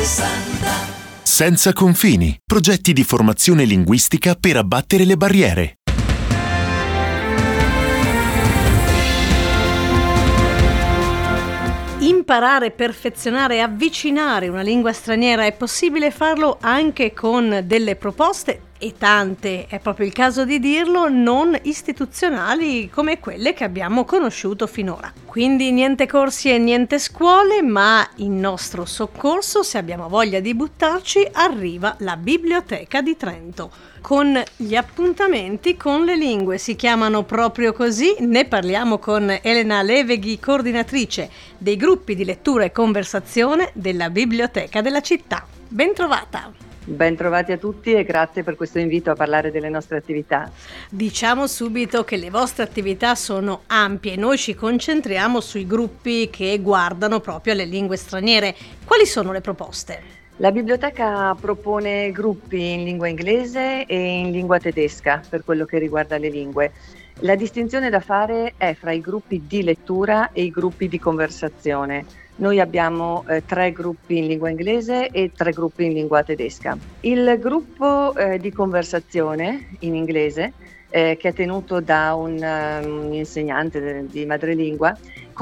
360. Senza confini, progetti di formazione linguistica per abbattere le barriere. Imparare, perfezionare e avvicinare una lingua straniera è possibile farlo anche con delle proposte, e tante, è proprio il caso di dirlo, non istituzionali come quelle che abbiamo conosciuto finora. Quindi niente corsi e niente scuole, ma in nostro soccorso, se abbiamo voglia di buttarci, arriva la Biblioteca di Trento. Con gli appuntamenti con le lingue, si chiamano proprio così, ne parliamo con Elena Leveghi, coordinatrice dei gruppi di lettura e conversazione della Biblioteca della città. Bentrovata! Bentrovati a tutti e grazie per questo invito a parlare delle nostre attività. Diciamo subito che le vostre attività sono ampie, noi ci concentriamo sui gruppi che guardano proprio alle lingue straniere. Quali sono le proposte? La biblioteca propone gruppi in lingua inglese e in lingua tedesca per quello che riguarda le lingue. La distinzione da fare è fra i gruppi di lettura e i gruppi di conversazione. Noi abbiamo 3 gruppi in lingua inglese e 3 gruppi in lingua tedesca. Il gruppo di conversazione in inglese, che è tenuto da un insegnante di madrelingua,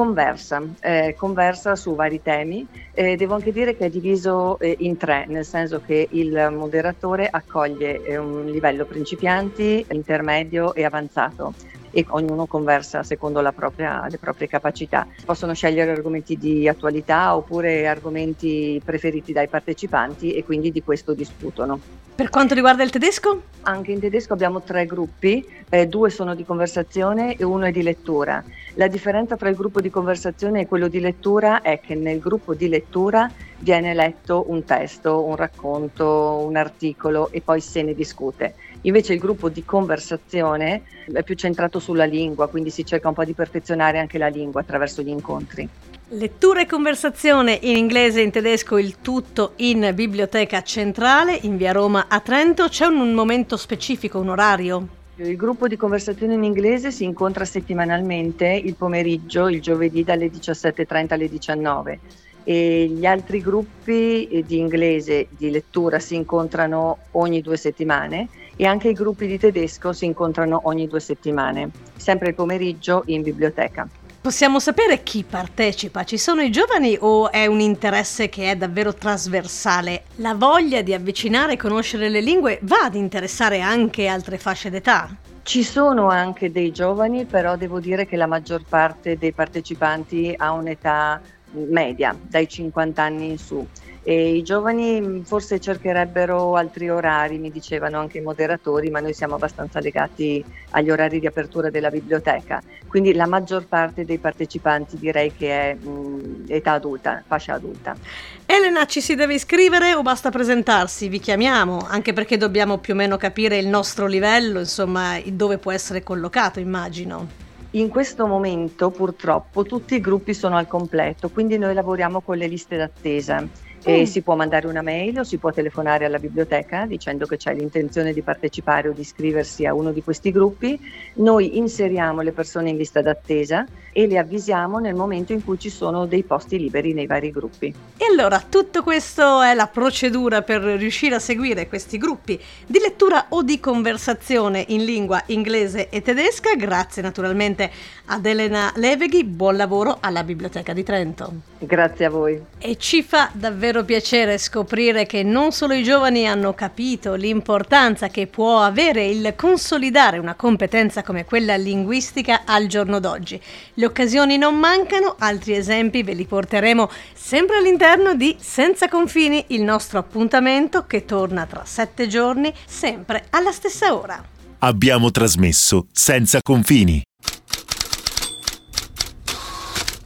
conversa su vari temi. Devo anche dire che è diviso in 3, nel senso che il moderatore accoglie un livello principianti, intermedio e avanzato, e ognuno conversa secondo le proprie capacità. Possono scegliere argomenti di attualità oppure argomenti preferiti dai partecipanti e quindi di questo discutono. Per quanto riguarda il tedesco? Anche in tedesco abbiamo 3 gruppi, 2 sono di conversazione e 1 è di lettura. La differenza fra il gruppo di conversazione e quello di lettura è che nel gruppo di lettura viene letto un testo, un racconto, un articolo e poi se ne discute. Invece il gruppo di conversazione è più centrato sulla lingua, quindi si cerca un po' di perfezionare anche la lingua attraverso gli incontri. Lettura e conversazione in inglese e in tedesco, il tutto in Biblioteca Centrale, in via Roma a Trento. C'è un momento specifico, un orario? Il gruppo di conversazione in inglese si incontra settimanalmente il pomeriggio, il giovedì dalle 17:30 alle 19. E gli altri gruppi di inglese di lettura si incontrano ogni 2 settimane e anche i gruppi di tedesco si incontrano ogni 2 settimane, sempre il pomeriggio in biblioteca. Possiamo sapere chi partecipa? Ci sono i giovani o è un interesse che è davvero trasversale? La voglia di avvicinare e conoscere le lingue va ad interessare anche altre fasce d'età? Ci sono anche dei giovani, però devo dire che la maggior parte dei partecipanti ha un'età media, dai 50 anni in su. E i giovani forse cercherebbero altri orari, mi dicevano anche i moderatori, ma noi siamo abbastanza legati agli orari di apertura della biblioteca. Quindi la maggior parte dei partecipanti direi che è età adulta, fascia adulta. Elena, ci si deve iscrivere o basta presentarsi? Vi chiamiamo, anche perché dobbiamo più o meno capire il nostro livello, insomma, dove può essere collocato, immagino. In questo momento purtroppo tutti i gruppi sono al completo, quindi noi lavoriamo con le liste d'attesa. E si può mandare una mail o si può telefonare alla biblioteca dicendo che c'è l'intenzione di partecipare o di iscriversi a uno di questi gruppi. Noi inseriamo le persone in lista d'attesa e le avvisiamo nel momento in cui ci sono dei posti liberi nei vari gruppi. E allora tutto questo è la procedura per riuscire a seguire questi gruppi di lettura o di conversazione in lingua inglese e tedesca. Grazie naturalmente ad Elena Leveghi, buon lavoro alla Biblioteca di Trento. Grazie a voi. E ci fa davvero piacere scoprire che non solo i giovani hanno capito l'importanza che può avere il consolidare una competenza come quella linguistica al giorno d'oggi. Le occasioni non mancano, altri esempi ve li porteremo sempre all'interno di Senza Confini, il nostro appuntamento che torna tra 7 giorni, sempre alla stessa ora. Abbiamo trasmesso Senza Confini.